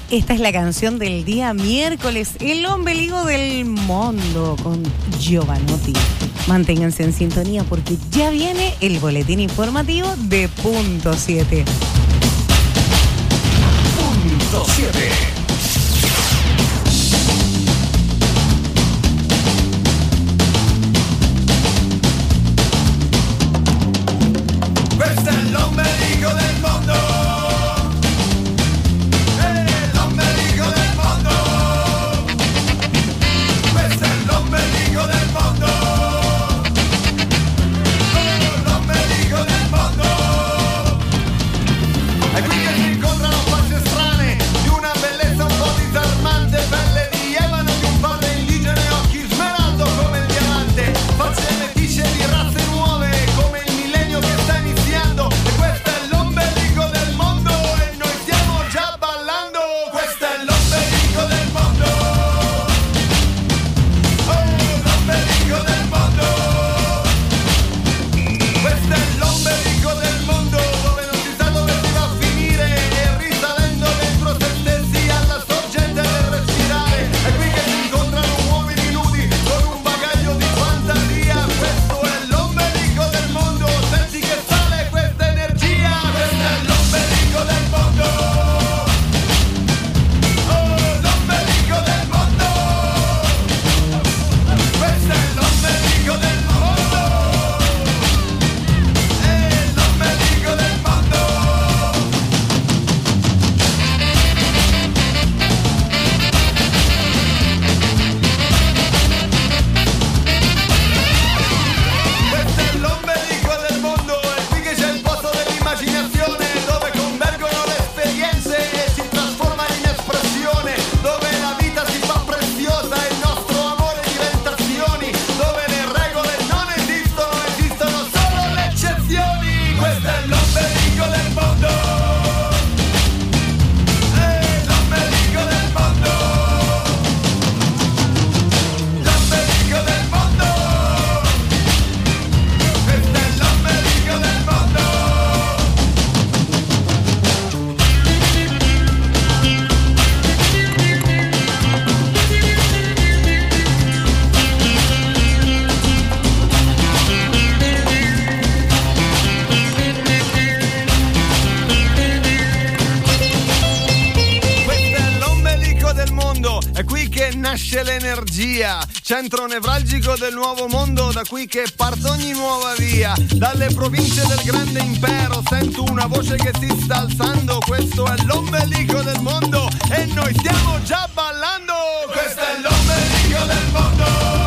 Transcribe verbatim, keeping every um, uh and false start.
Esta es la canción del día miércoles, El ombeligo del mundo, con Giovanotti. Manténganse en sintonía porque ya viene el boletín informativo de Punto siete. Punto siete. Questo è l'ombelico del mondo. Centro nevralgico del nuovo mondo, da qui che parte ogni nuova via. Dalle province del grande impero sento una voce che si sta alzando. Questo è l'ombelico del mondo e noi stiamo già ballando. Questo è l'ombelico del mondo.